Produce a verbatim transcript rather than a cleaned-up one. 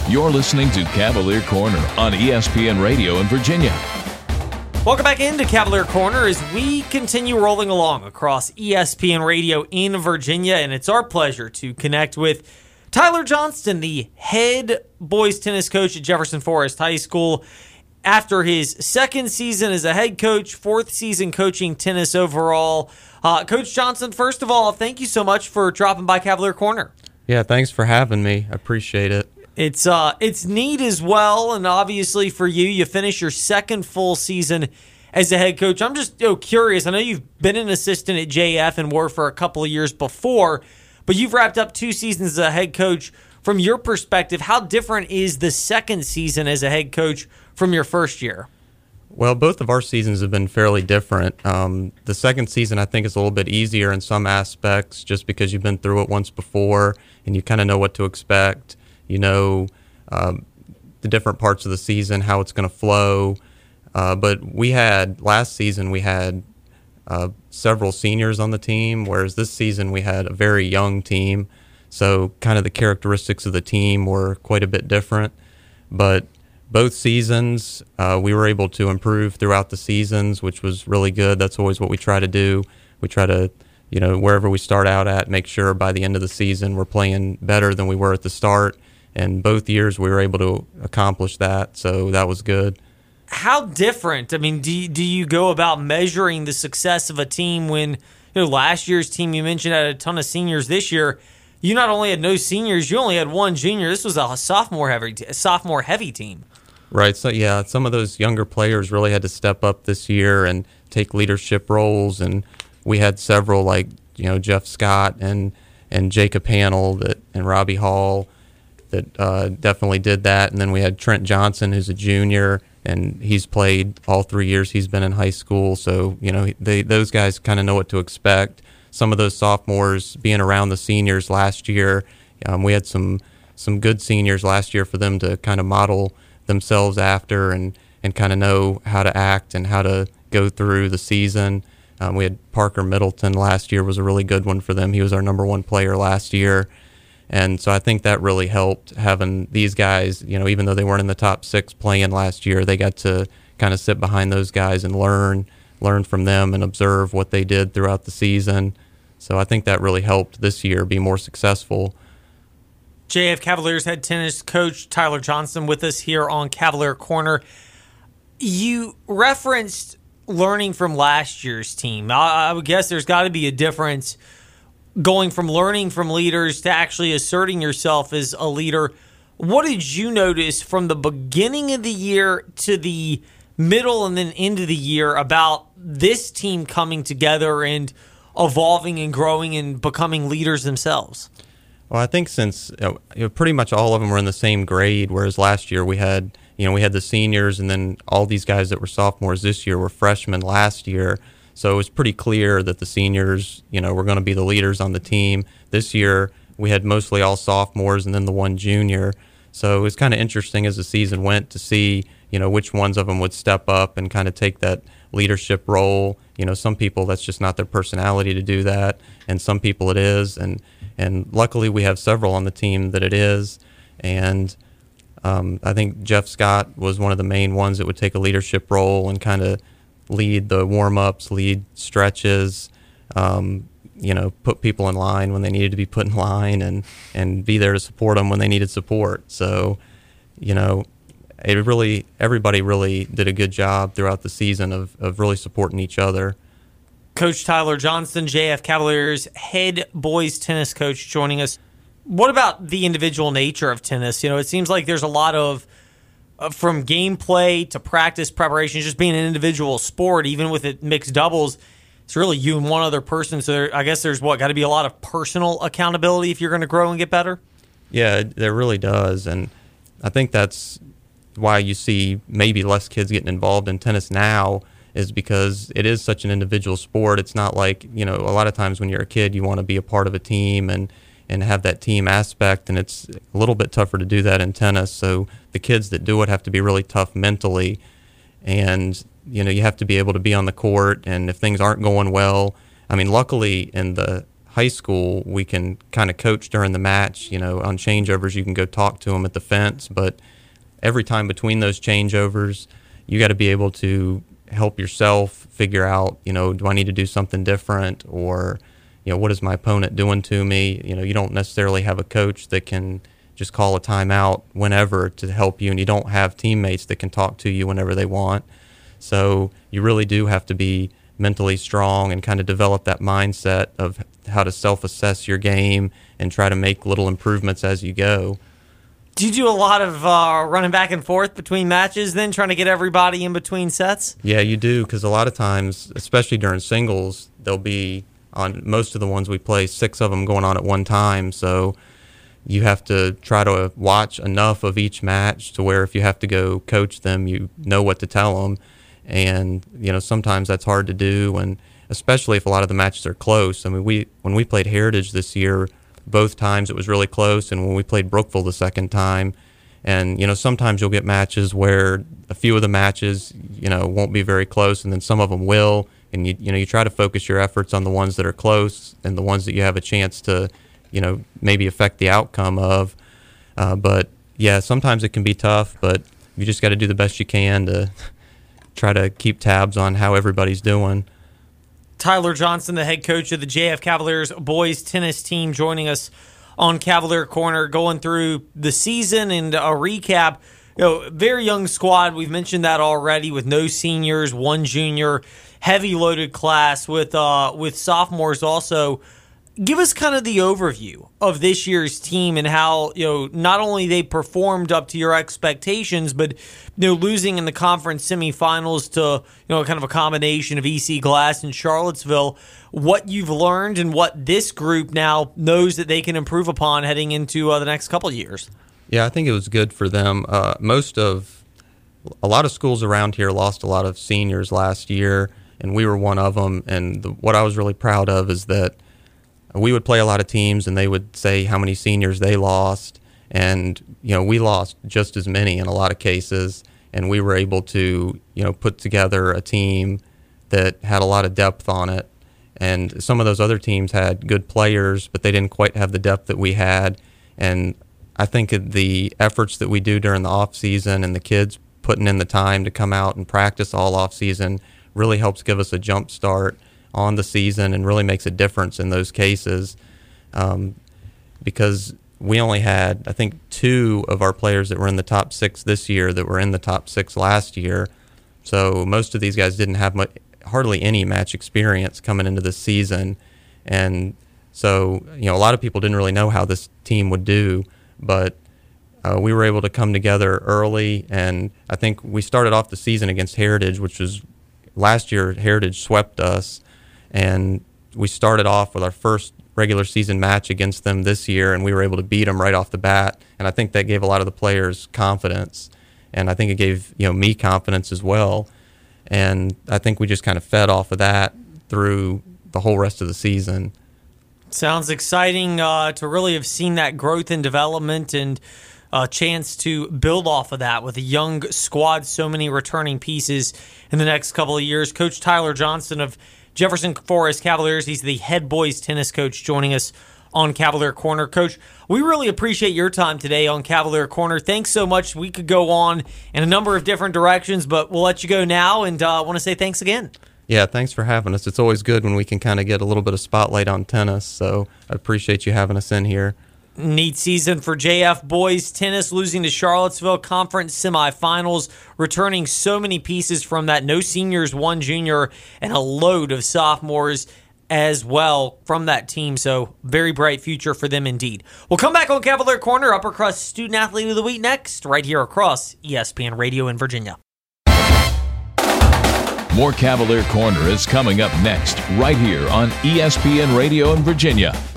You're listening to Cavalier Corner on E S P N Radio in Virginia. Welcome back into Cavalier Corner as we continue rolling along across E S P N Radio in Virginia, and it's our pleasure to connect with Tyler Johnston, the head boys tennis coach at Jefferson Forest High School. After his second season as a head coach, fourth season coaching tennis overall. Uh, Coach Johnston, first of all, thank you so much for dropping by Cavalier Corner. Yeah, thanks for having me. I appreciate it. It's uh, it's neat as well, and obviously for you, you finished your second full season as a head coach. I'm just you know, curious. I know you've been an assistant at J F and were for a couple of years before, but you've wrapped up two seasons as a head coach. From your perspective, how different is the second season as a head coach from your first year? Well, both of our seasons have been fairly different. Um, the second season, I think, is a little bit easier in some aspects just because you've been through it once before and you kind of know what to expect. You know um, the different parts of the season, how it's going to flow. Uh, but we had, last season, we had uh, several seniors on the team, whereas this season we had a very young team. So kind of the characteristics of the team were quite a bit different. But both seasons, uh, we were able to improve throughout the seasons, which was really good. That's always what we try to do. We try to, you know, wherever we start out at, make sure by the end of the season we're playing better than we were at the start. And both years we were able to accomplish that, so that was good. How different, I mean, do you, do you go about measuring the success of a team when, you know, last year's team you mentioned had a ton of seniors. This year, you not only had no seniors, you only had one junior. This was a sophomore heavy, a sophomore heavy team. Right, so yeah, some of those younger players really had to step up this year and take leadership roles, and we had several like, you know, Jeff Scott and, and Jacob Hanel that, and Robbie Hall that uh, definitely did that. And then we had Trent Johnson, who's a junior, and he's played all three years he's been in high school. So, you know, they those guys kind of know what to expect. Some of those sophomores being around the seniors last year, um, we had some some good seniors last year for them to kind of model themselves after and, and kind of know how to act and how to go through the season. Um, we had Parker Middleton last year, was a really good one for them. He was our number one player last year. And so I think that really helped having these guys, you know, even though they weren't in the top six playing last year, they got to kind of sit behind those guys and learn, learn from them and observe what they did throughout the season. So I think that really helped this year be more successful. J F Cavaliers head tennis coach Tyler Johnston with us here on Cavalier Corner. You referenced learning from last year's team. I, I would guess there's got to be a difference going from learning from leaders to actually asserting yourself as a leader. What did you notice from the beginning of the year to the middle and then into the year about this team coming together and evolving and growing and becoming leaders themselves? Well, I think since you know, pretty much all of them were in the same grade, whereas last year we had, you know, we had the seniors and then all these guys that were sophomores this year were freshmen last year. So it was pretty clear that the seniors, you know, were going to be the leaders on the team. This year we had mostly all sophomores and then the one junior. So it was kind of interesting as the season went to see, you know, which ones of them would step up and kind of take that leadership role. You know, some people that's just not their personality to do that, and some people it is. And and luckily we have several on the team that it is. And um, I think Jeff Scott was one of the main ones that would take a leadership role and kind of lead the warm-ups, lead stretches, um, you know, put people in line when they needed to be put in line, and, and be there to support them when they needed support. So, you know, it really, everybody really did a good job throughout the season of, of really supporting each other. Coach Tyler Johnston, J F Cavaliers head boys tennis coach, joining us. What about the individual nature of tennis? You know, it seems like there's a lot of Uh, from gameplay to practice preparation, just being an individual sport, even with it mixed doubles, it's really you and one other person. So there, I guess there's what got to be a lot of personal accountability if you're going to grow and get better. Yeah, it, there really does, and I think that's why you see maybe less kids getting involved in tennis now, is because it is such an individual sport. It's not like, you know, a lot of times when you're a kid, you want to be a part of a team and and have that team aspect, and it's a little bit tougher to do that in tennis. So the kids that do it have to be really tough mentally, and you know, you have to be able to be on the court, and if things aren't going well, I mean, luckily in the high school, we can kind of coach during the match. You know, on changeovers, you can go talk to them at the fence, but every time between those changeovers, you got to be able to help yourself figure out, you know, do I need to do something different, or, you know, what is my opponent doing to me? You know, you don't necessarily have a coach that can just call a timeout whenever to help you, and you don't have teammates that can talk to you whenever they want. So you really do have to be mentally strong and kind of develop that mindset of how to self-assess your game and try to make little improvements as you go. Do you do a lot of uh, running back and forth between matches then, trying to get everybody in between sets? Yeah, you do, because a lot of times, especially during singles, there'll be, on most of the ones we play, six of them going on at one time. So you have to try to watch enough of each match to where if you have to go coach them, you know what to tell them. And, you know, sometimes that's hard to do, and especially if a lot of the matches are close. I mean, we when we played Heritage this year, both times it was really close, and when we played Brookville the second time, and, you know, sometimes you'll get matches where a few of the matches, you know, won't be very close, and then some of them will, and, you you know, you try to focus your efforts on the ones that are close and the ones that you have a chance to, you know, maybe affect the outcome of. Uh, but, yeah, sometimes it can be tough, but you just got to do the best you can to try to keep tabs on how everybody's doing. Tyler Johnson, the head coach of the J F Cavaliers boys tennis team, joining us on Cavalier Corner, going through the season and a recap. You know, very young squad. We've mentioned that already, with no seniors, one junior, heavy loaded class with uh, with sophomores also. Give us kind of the overview of this year's team and how, you know, not only they performed up to your expectations, but, you know, losing in the conference semifinals to, you know, kind of a combination of E C Glass and Charlottesville, what you've learned and what this group now knows that they can improve upon heading into uh, the next couple of years. Yeah, I think it was good for them. Uh, most of, a lot of schools around here lost a lot of seniors last year, and we were one of them. And the, what I was really proud of is that we would play a lot of teams, and they would say how many seniors they lost, and, you know, we lost just as many in a lot of cases, and we were able to, you know, put together a team that had a lot of depth on it. And some of those other teams had good players, but they didn't quite have the depth that we had. And I think the efforts that we do during the off season and the kids putting in the time to come out and practice all off season really helps give us a jump start on the season, and really makes a difference in those cases, um, because we only had, I think, two of our players that were in the top six this year that were in the top six last year. So most of these guys didn't have much, hardly any match experience coming into the season. And so, you know, a lot of people didn't really know how this team would do, but uh, we were able to come together early. And I think we started off the season against Heritage, which was last year Heritage swept us. And we started off with our first regular season match against them this year, and we were able to beat them right off the bat. And I think that gave a lot of the players confidence, and I think it gave, you know, me confidence as well. And I think we just kind of fed off of that through the whole rest of the season. Sounds exciting uh, to really have seen that growth and development, and a chance to build off of that with a young squad, so many returning pieces in the next couple of years. Coach Tyler Johnson of Jefferson Forest Cavaliers, he's the head boys tennis coach, joining us on Cavalier Corner. Coach, we really appreciate your time today on Cavalier Corner. Thanks so much. We could go on in a number of different directions, but we'll let you go now, and I uh, want to say thanks again. Yeah, thanks for having us. It's always good when we can kind of get a little bit of spotlight on tennis, so I appreciate you having us in here. Neat season for J F boys tennis, losing to Charlottesville conference semifinals, returning so many pieces from that. No seniors, one junior, and a load of sophomores as well from that team. So very bright future for them indeed. We'll come back on Cavalier Corner, Upper Crust Student Athlete of the Week next, right here across E S P N Radio in Virginia. More Cavalier Corner is coming up next, right here on E S P N Radio in Virginia.